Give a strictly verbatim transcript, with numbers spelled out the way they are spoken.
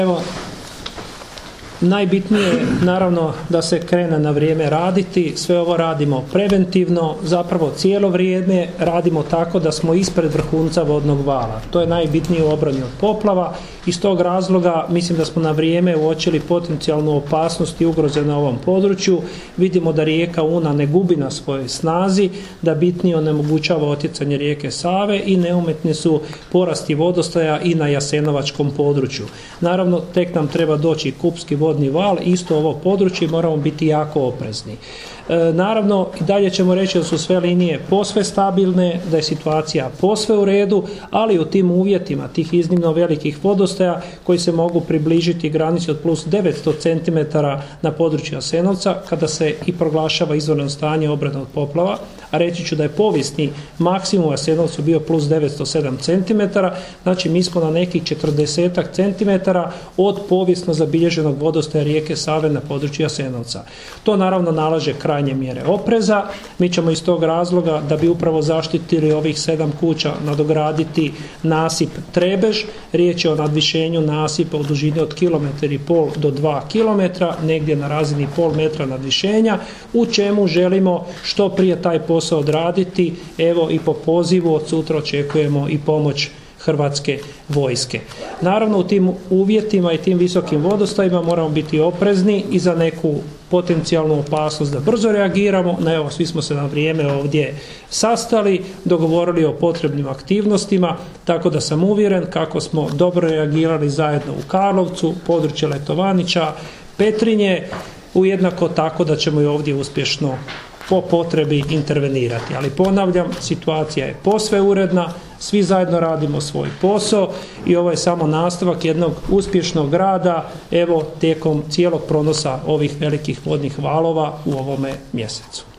Evo, najbitnije je naravno da se krene na vrijeme raditi, sve ovo radimo preventivno, zapravo cijelo vrijeme radimo tako da smo ispred vrhunca vodnog vala. To je najbitnije u obrani od poplava. Iz tog razloga mislim da smo na vrijeme uočili potencijalnu opasnost i ugroze na ovom području. Vidimo da rijeka Una ne gubi na svojoj snazi, da bitnije onemogućava otjecanje rijeke Save i neumitni su porasti vodostaja i na jasenovačkom području. Naravno, tek nam treba doći kupski vodni val, isto ovo područje, moramo biti jako oprezni. E, naravno, i dalje ćemo reći da su sve linije posve stabilne, da je situacija posve u redu, ali u tim uvjetima tih iznimno velikih vodostaja koji se mogu približiti granici od plus devetsto centimetara na području Jasenovca, kada se i proglašava izvanredno stanje obrane od poplava, a reći ću da je povijesni maksimum u Jasenovcu bio plus devetsto sedam centimetara, znači mi smo na nekih četrdesetak centimetara od povijesno zabilježenog vodostaja rijeke Save na području Jasenovca. To naravno nalaže krajnje mjere opreza. Mi ćemo iz tog razloga, da bi upravo zaštitili ovih sedam kuća, nadograditi nasip Trebež. Riječ je o nadvišenju nasipa u dužini od kilometar i pol do dva kilometra, negdje na razini pol metra nadvišenja, u čemu želimo što prije taj posao odraditi. Evo, i po pozivu od sutra očekujemo i pomoć Hrvatske vojske. Naravno, u tim uvjetima i tim visokim vodostajima moramo biti oprezni i za neku potencijalnu opasnost da brzo reagiramo. Na evo, svi smo se na vrijeme ovdje sastali, dogovorili o potrebnim aktivnostima, tako da sam uvjeren kako smo dobro reagirali zajedno u Karlovcu, područje Letovanića, Petrinje, ujednako tako da ćemo i ovdje uspješno po potrebi intervenirati. Ali ponavljam, situacija je posve uredna, svi zajedno radimo svoj posao i ovo je samo nastavak jednog uspješnog rada, evo, tijekom cijelog pronosa ovih velikih vodnih valova u ovome mjesecu.